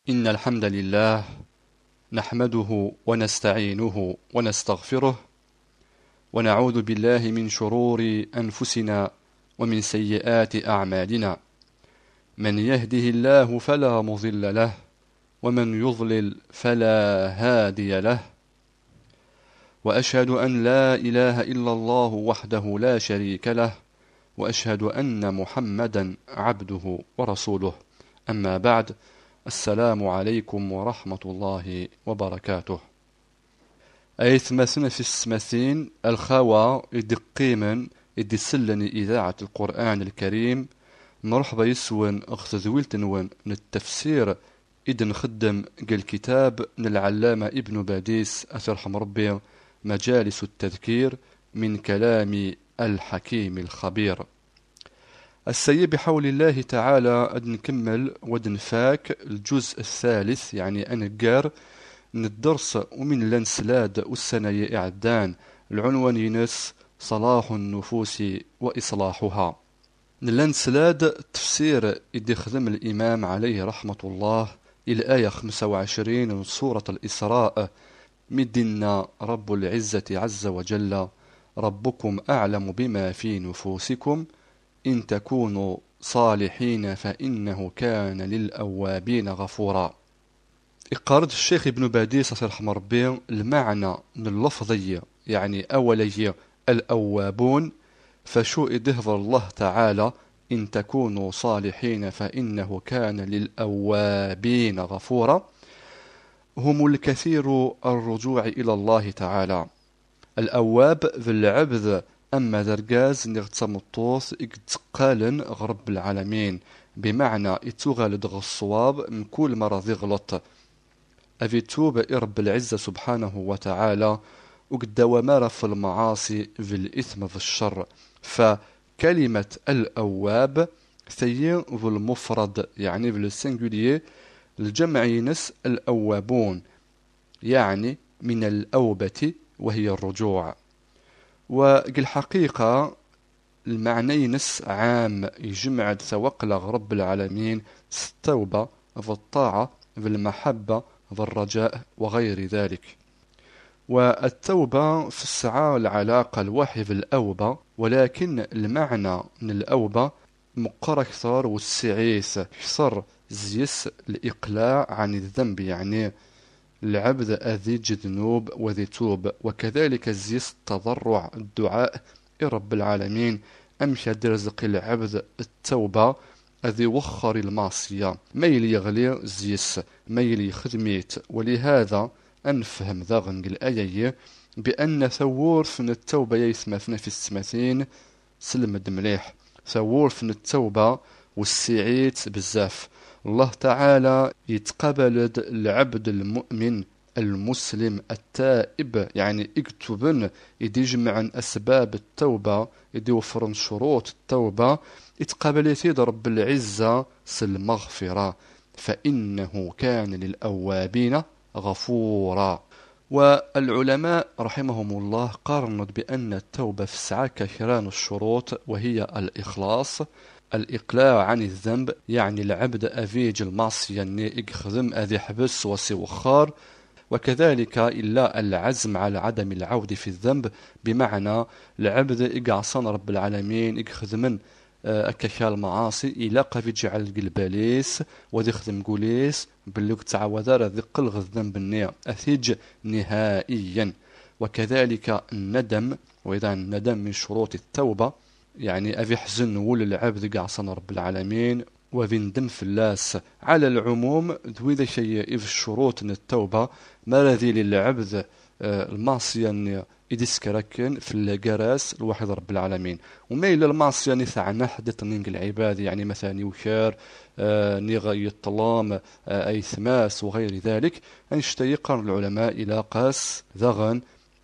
إن الحمد لله نحمده ونستعينه ونستغفره ونعوذ بالله من شرور أنفسنا ومن سيئات أعمالنا. من يهده الله فلا مضل له ومن يضلل فلا هادي له. وأشهد أن لا إله إلا الله وحده لا شريك له، وأشهد أن محمدا عبده ورسوله. أما بعد، السلام عليكم ورحمة الله وبركاته. أيثمثن في السمثين الخوا إدقيما إدسلني إذاعة القرآن الكريم. مرحبا يسون أختذويلتنون التفسير إذن خدم الكتاب العلامة ابن باديس أثرحم ربي مجالس التذكير من كلام الحكيم الخبير. السيد بحول الله تعالى نكمل ودنفاك الجزء الثالث، يعني أنقار من الدرس ومن الانسلاد والسنة إعدان. العنوان ينس صلاح النفوس وإصلاحها. الانسلاد تفسير إدي خدم الإمام عليه رحمة الله إلى آية 25 من سورة الإسراء. مدنا رب العزة عز وجل: ربكم أعلم بما في نفوسكم إن تكونوا صالحين فإنه كان للأوابين غفورا. إقارد الشيخ ابن باديس رحمه ربي المعنى من اللفظية، يعني أولي الأوابون، فشو إدهظر الله تعالى إن تكونوا صالحين فإنه كان للأوابين غفورا. هم الكثير الرجوع إلى الله تعالى. الأواب ذو العبد، أما ذرقاز نغتسم الطوث إقتقالا غرب العالمين، بمعنى إتغالد الصواب من كل مرة يغلط أفي توب إرب العزة سبحانه وتعالى وقدوامر في المعاصي في الإثم في الشر. فكلمة الأواب ثي ذو المفرد، يعني في السنجولية الجمع ينس الأوابون، يعني من الأوبة وهي الرجوع. والحقيقة المعنى ينس عام يجمع ثوق رب العالمين التوبة في الطاعة في المحبة في الرجاء وغير ذلك. والتوبة في الساعة العلاقة الوحي في الأوبة، ولكن المعنى من الأوبة مقر أكثر والسعيس كثر زيس الإقلاع عن الذنب، يعني العبد أذي ذنوب وذي توب. وكذلك زيس التضرع الدعاء رب العالمين أمشى درزق العبد التوبة أذي وخر المعصية ميل يغلي زيس ميل يخدميت. ولهذا أنفهم ذاغن الآية بأن ثور فن التوبة يثمثن في السمثين سلمد مليح. ثور فن التوبة والسعيت بزاف. الله تعالى يتقبل العبد المؤمن المسلم التائب، يعني اكتبن يدي يجمع أسباب التوبة، يدي وفرن شروط التوبة، يتقبل يتيد رب العزة المغفرة، فإنه كان للأوابين غفورا. والعلماء رحمهم الله قارنوا بأن التوبة في الساعة كثيران الشروط، وهي الإخلاص، الإقلاع عن الذنب، يعني العبد أفيج المعصية أني يخدم أذي حبس وسوخار، وكذلك إلا العزم على عدم العود في الذنب، بمعنى العبد يقعصن رب العالمين يخدمن أكاكا المعاصي إلا قف يجعل القلباليس وذي خدم قوليس باللوك تعوذار ذي قلغ الذنب النية أثيج نهائيا. وكذلك الندم، وإذا الندم من شروط التوبة، يعني أفي حزن ول العبد قعصن رب العالمين وذي ندم في اللاس. على العموم ذوي ذا شيء في الشروط من التوبة ما الذي للعبد المعصية إذا سكركن في الجراس الواحد رب العالمين، وما إلا المعصية نثعنا حدث نينك العباد، يعني مثلا يوكار نيغ الطلام أي ثماس وغير ذلك. أنشتيقر العلماء إلى قاس ذغن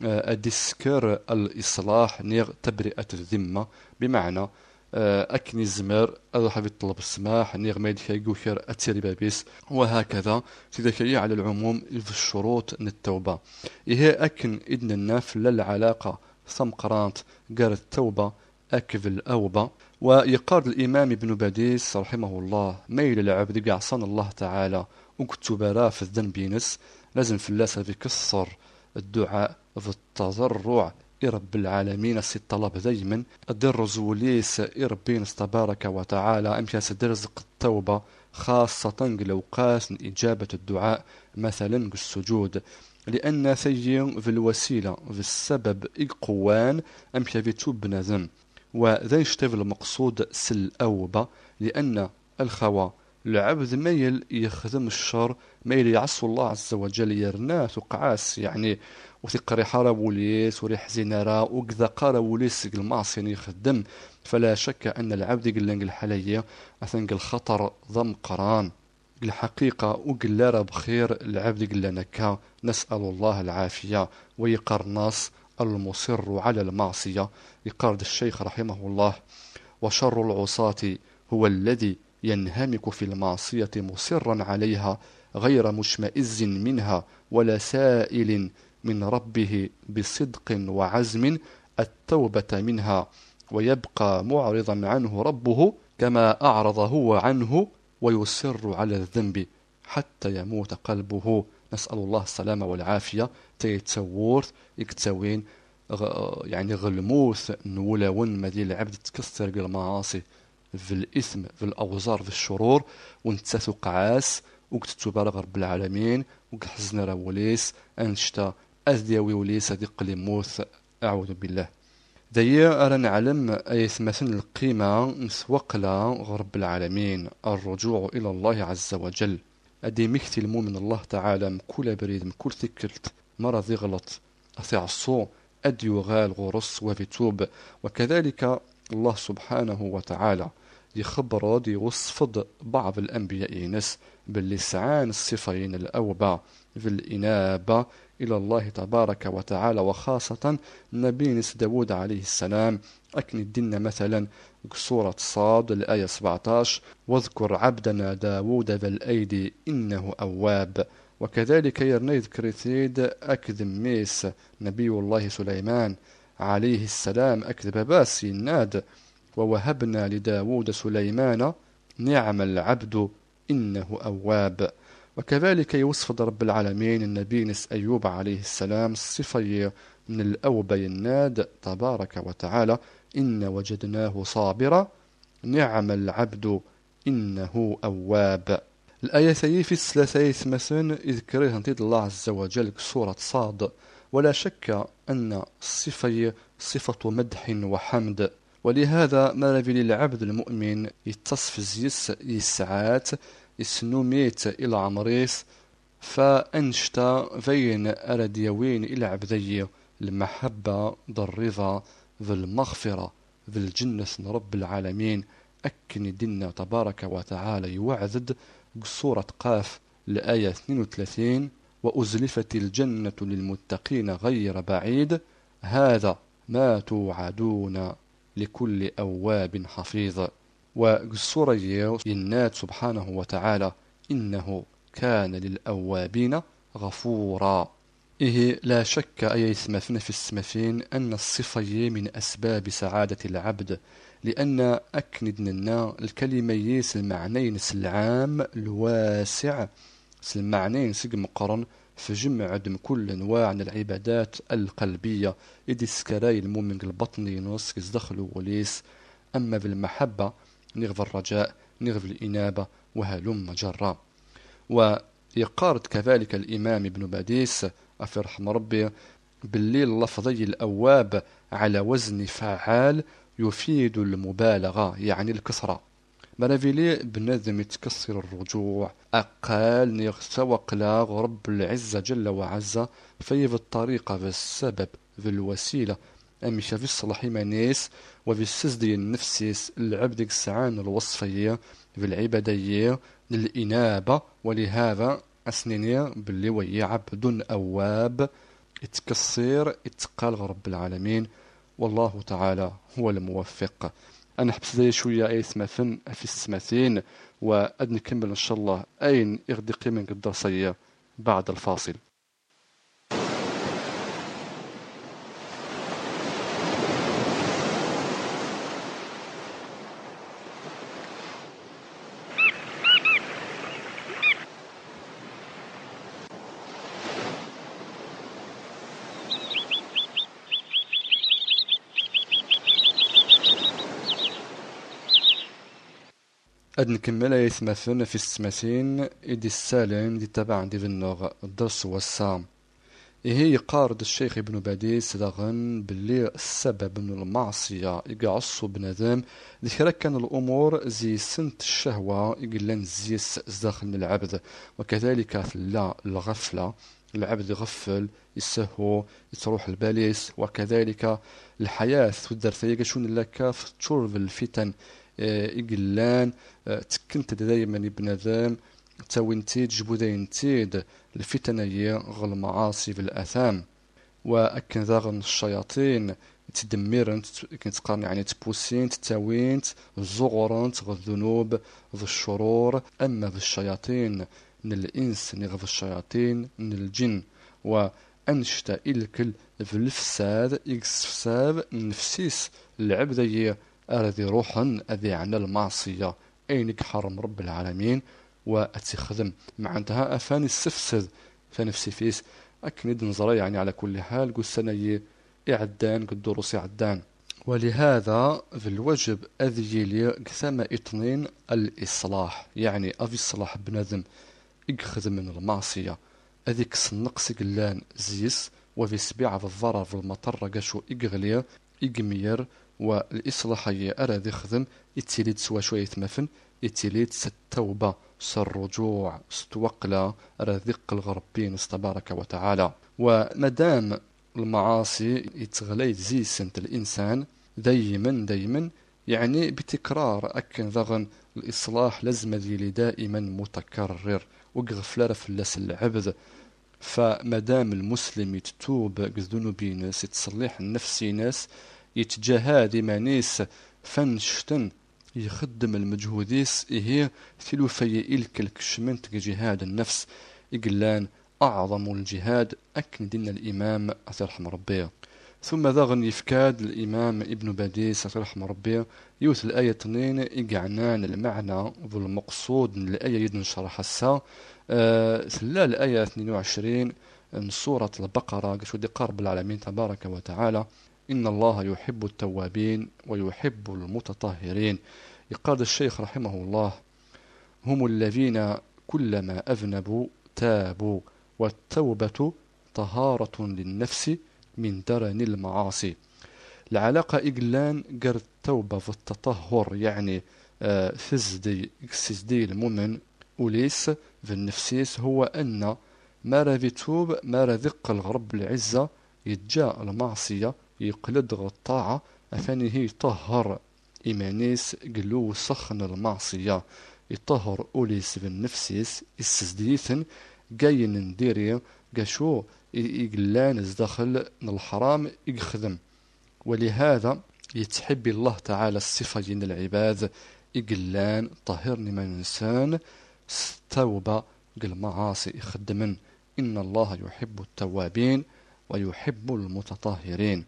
أدسكر الإصلاح نيغ تبرئة الذمة، بمعنى أكني الزمر أضحى بالطلب السماح نيغ ما يدخل يقوكر أتسري بابيس، وهكذا تذكري على العموم في الشروط من التوبة. إيه أكن إذن النافل للعلاقة ثم قرانت قال التوبة أكف الأوبة. ويقال الإمام ابن باديس رحمه الله ميل العبد قعصان الله تعالى وكتبرا في الذنب ينس لازم في الله في كسر الدعاء في التضرع رب العالمين سي الطلب دايما الدر زوليس ربي تبارك وتعالى امشي درزق التوبة خاصة لوقات إجابة الدعاء مثلا السجود لأن ثي في الوسيلة في السبب إقوان أمشي في توب بنادم وذا يشتغل المقصود سل أوبة لأن الخوا العبد ميل يخدم الشر ميل يعصو الله عز وجل يرناث وقعاس يعني وثقري حارة وليس وريح زينارا وكذا قارة وليس المعصية يخدم فلا شك أن العبد قل الحالية أثنق الخطر ضم قران الحقيقة وقل راه بخير العبد قل نكا نسأل الله العافية ويقرناس المصر على المعصية يقارد الشيخ رحمه الله وشر العصاة هو الذي ينهمك في المعصية مصرا عليها غير مشمئز منها ولا سائل من ربه بصدق وعزم التوبة منها ويبقى معرضا عنه ربه كما أعرض هو عنه ويصر على الذنب حتى يموت قلبه نسأل الله السلامة والعافية تيتسورث يكتوين يعني غلموث نولون مدي العبد تكسر المعاصي في الإثم في الأوزار في الشرور ونتساثو قعاس وكتتوبالغ رب العالمين وكحزن راوليس أنشتا أذيوي وليس دق لموث أعوذ بالله دايا أرى نعلم مثل القيمة نسوقلا رب العالمين الرجوع إلى الله عز وجل أدي مكتل من الله تعالى مكل بريد مكل ثكلت مرة ذي غلط أثيع الصو أدي يغال غرس وفيتوب وكذلك الله سبحانه وتعالى يخبر دي وصفد بعض الأنبياء ينس باللسعان الصفين الأوبا في الإنابة إلى الله تبارك وتعالى وخاصة نبي داود عليه السلام أكن الدين مثلا سورة صاد الآية 17 واذكر عبدنا داود ذا الأيدي إنه أواب وكذلك يرنيذ كريثيد أكذب ميس نبي الله سليمان عليه السلام أكذب باسي الناد ووهبنا لداود سليمان نعم العبد إنه أواب وكذلك يوصف رب العالمين النبي نس أيوب عليه السلام الصفة من الأوبي الناد تبارك وتعالى إن وجدناه صابرا نعم العبد إنه أواب الآية في الثلاثة مثلا يذكرها انتيد الله عز وجل سورة صاد ولا شك أن الصفة صفة مدح وحمد ولهذا ما في للعبد المؤمن يتصف زيس يسعات يسنوميت إلى عمريس فأنشتا فين أرديوين إلى عبدي المحبة ذا الرضا ذا المغفرة ذا الجنة رب العالمين أكن دينا تبارك وتعالى يوعدد سورة قاف الآية 32 وأزلفت الجنة للمتقين غير بعيد هذا ما توعدون لكل أواب حفيظ وقصورة ينات سبحانه وتعالى إنه كان للأوابين غفورا إيه لا شك أي اسمثن في السمثين أن الصفة من أسباب سعادة العبد لأن أكندنا الكلمة يس المعنين العام الواسع المعنين سقم قرن في جمع عدم كل أنواع العبادات القلبية إذ السكراي المؤمن البطني نص دخلوا وليس أما بالمحبة نغف الرجاء نغف الإنابة وهلم جرا ويقارد كذلك الإمام ابن باديس في رحمة ربي بالليل لفظي الأواب على وزن فعال يفيد المبالغة يعني الكسرة مرافيلي بنظم يتكسر الرجوع أقال نغسوق لا رب العزة جل وعز في الطريقة في السبب في الوسيلة أمشى في الصلاح مانيس وفي السزدي النفسي العبد السعان الوصفية في العبادية للإنابة ولهذا أسنيني باللي وهي عبد أواب اتكسر اتقال رب العالمين والله تعالى هو الموفق. أنا حبس زي شوية أي سمثن في السمثين وأد نكمل إن شاء الله أين إغدقي من الدرسية بعد الفاصل. أد نكمل يثمثن في السماسين إدي السالم دي تبع دي النوغ الدرس والسام. إيه يقارد الشيخ ابن باديس داغن باللي السبب من المعصية يقعصو بنادم ذكرى كان الأمور زي سنت الشهوة يقلن زيس داخل العبد، وكذلك لا الغفلة العبد يغفل يسهو يتروح الباليس، وكذلك الحياة ودرت شون لك في تشرب الفتن يقلان تكنت دايما بنادم تاوينتيد جبودينتيد الفتنية غل المعاصي بالآثام، وأكن ذاغن الشياطين تدمرن كنتقارن يعني تبوسين تتاوينت الزغرنت غ الذنوب غ الشرور. أما بالشياطين من الإنس نغ الشياطين من الجن، وأنشتا إلكل في الفساد إكسفساب نفسيس العبدية أرذي روحا أذي عن المعصية أينك حرم رب العالمين وأتخدم معناتها أفاني السفسد فنفسي فيس أكند نظري يعني على كل حال قل سنة إعدان قد دروس إعدان. ولهذا في الوجب أذي لي كثم إطنين الإصلاح، يعني أفي الصلاح بنادم إخذ من المعصية أذيك النقص قلان زيس، وفي سبيعة في الضرر في المطر قشو إغلي إغمير، والإصلاحية أراد يخدم يتيليد سوا شوية مفن يتيليد ستوبة سالرجوع ستوقلا رذق الغربين تبارك وتعالى. ومدام المعاصي يتغليد زي سنت الإنسان دايما يعني بتكرار أكن ذغن الإصلاح لازم ذي دائما متكرر وقغفلار فلاس العبد. فمدام المسلم يتوب ذنوبينس يتصلح النفسي ناس يتجاهد مانيس فنشتن يخدم المجهوديس إيه ثلو في إلك الكشمنت جهاد النفس إقلان أعظم الجهاد أكن دين الإمام أترحم ربيه. ثم ذغن يفكاد الإمام ابن باديس أترحم ربيه يوث الآية 2 إقعنان المعنى والمقصود من الآية يدن شرح السا ثلا الآية 22 من سورة البقرة قشو قرب العالمين تبارك وتعالى إن الله يحب التوابين ويحب المتطهرين. يقال الشيخ رحمه الله هم الذين كلما أذنبوا تابوا، والتوبة طهارة للنفس من درن المعاصي. العلاقة إقلان قر التوبة في التطهر يعني فزدي اكسزدي المؤمن وليس في النفسيس هو أن ما رذي توب ما رذق الغرب العزة يتجاء المعصية يقلد الطاعة أفاني هي يطهر إيمانيس قلو سخن المعصية يطهر أوليس بالنفسيس السزديثن قاين نديري قاشو إقلان ازدخل الحرام يخدم. ولهذا يتحب الله تعالى الصفين العباد إقلان طهرني من إنسان توبة قل معاصي يخدمن إن الله يحب التوابين ويحب المتطهرين.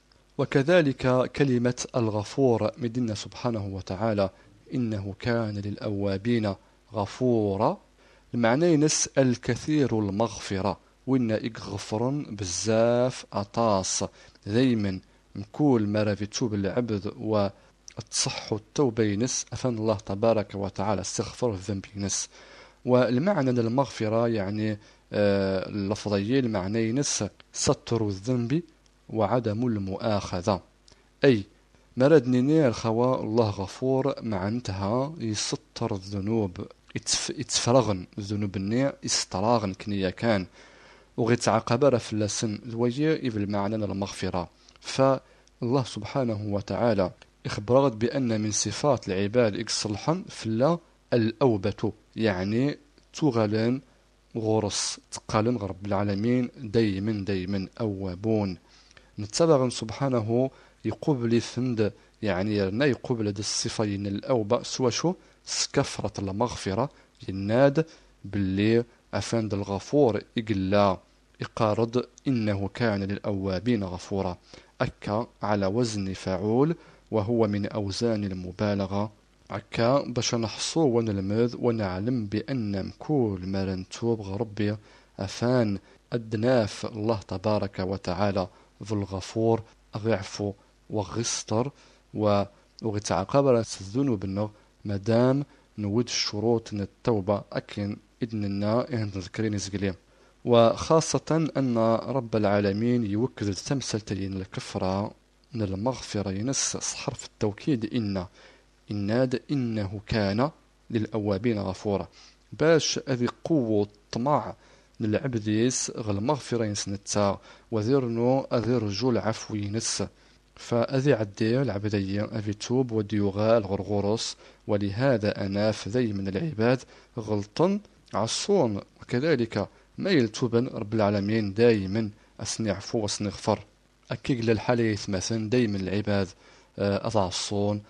وكذلك كلمة الغفور مدنا سبحانه وتعالى إنه كان للأوابين غفورا، المعنى نسأل الكثير المغفرة وإن إغفرن بزاف أطاس دايما مكول ما رافي توب العبد وتصح التوبة ينس أفن الله تبارك وتعالى استغفر الذنب ينس. والمعنى المغفرة يعني اللفظية المعنى ينس ستر الذنب وعدم المؤاخذة، أي مرد نير خوا الله غفور معنتها يستر الذنوب يتفرغن الذنوب النير يستراغن كنيا كان وغيتعاقب في اللسن ذوية بالمعنى المغفرة. فالله سبحانه وتعالى إخبرت بأن من صفات العباد إكسلحا فلا الأوبة، يعني تغلن غرس تقالن رب العالمين دايما أوابون. نتبغن سبحانه يقبل ثند يعني يرنا يقبل د الصفين الأوبة سوى شو سكفرة المغفرة يناد باللي أفند الغفور إقلا إقارض إنه كان للأوابين غفورا أكا على وزن فعول وهو من أوزان المبالغة أكا باش نحصو ونلمذ ونعلم بأن مكول ما نتوب غربي أفان أدناف الله تبارك وتعالى في الغفور أغعفو وغستر وغتعقبر الذنوب مدام نود الشروط التوبة أكن إذننا نذكرين زقليم. وخاصة أن رب العالمين يوكد تمثلتين الكفرة من المغفرة ينس حرف التوكيد إناد إنه كان للأوابين غفورا، باش أذي قوة طمع للعبديس غل مغفرة ينسنتا وذيرنو أذي رجول عفو ينس، فأذي عدي العبدية أذي توب وديوغال غرغورس. ولهذا أنا فذي من العباد غلطا عصون، وكذلك ما يلتوبن رب العالمين دايما أسني عفو وأسني غفر. أكيد للحاليث مثلا دايما العباد أتعصون،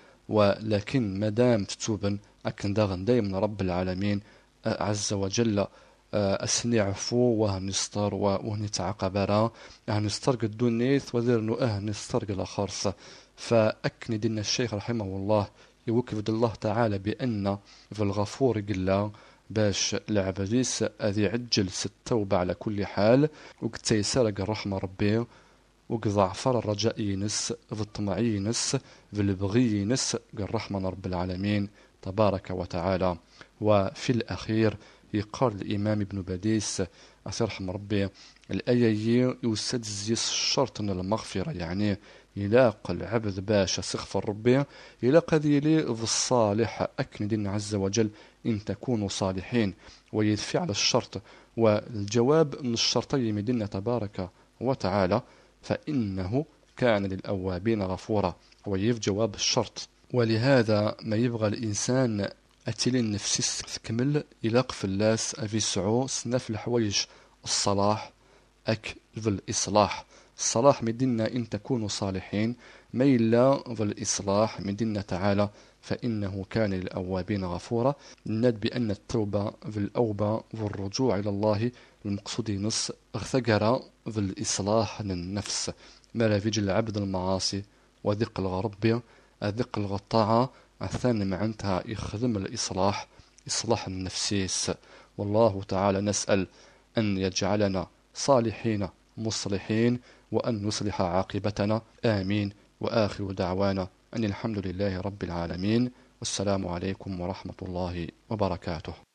ولكن مادام تتوبن أكن داغن دايما رب العالمين عز وجل أسني عفو وهنستر وهنتعقبرا هنسترق الدنيث وذرنو نسترق الأخرس. فأكن دين الشيخ رحمه الله يوكفد الله تعالى بأن في الغفور قلا باش العبديس أذي عجل التوبة على كل حال، وقد تيسرق الرحمة ربي، وقد ضعفر الرجاء ينس في الطمع ينس في البغي ينس الرحمة رب العالمين تبارك وتعالى. وفي الأخير يقال الإمام ابن باديس أسرحم ربي الآية يستدزيس الشرط من المغفرة، يعني يلاق العبد باش سخفر ربي يلاق ذيلي في الصالح أكن دين عز وجل إن تكونوا صالحين، ويدفع على الشرط. والجواب من الشرطين من دين تبارك وتعالى فإنه كان للأوابين غفورا، ويف جواب الشرط. ولهذا ما يبغى الإنسان أتلين نفسي تكمل يلاق في اللاس أفي سعو سنف الحوايج الصلاح أك في الإصلاح. الصلاح من ديننا إن تكونوا صالحين، ما إلا في الإصلاح من ديننا تعالى فإنه كان للأوابين غفورا. ند بأن التوبة في الأوبة والرجوع إلى الله المقصود نص اغثقر في الإصلاح للنفس، ما لا فيجي العبد المعاصي وذق الغرب أذق الغطاعة الثاني معنتها يخدم الإصلاح إصلاح النفسيس. والله تعالى نسأل أن يجعلنا صالحين مصلحين وأن يصلح عاقبتنا، آمين. وآخر دعوانا أن الحمد لله رب العالمين، والسلام عليكم ورحمة الله وبركاته.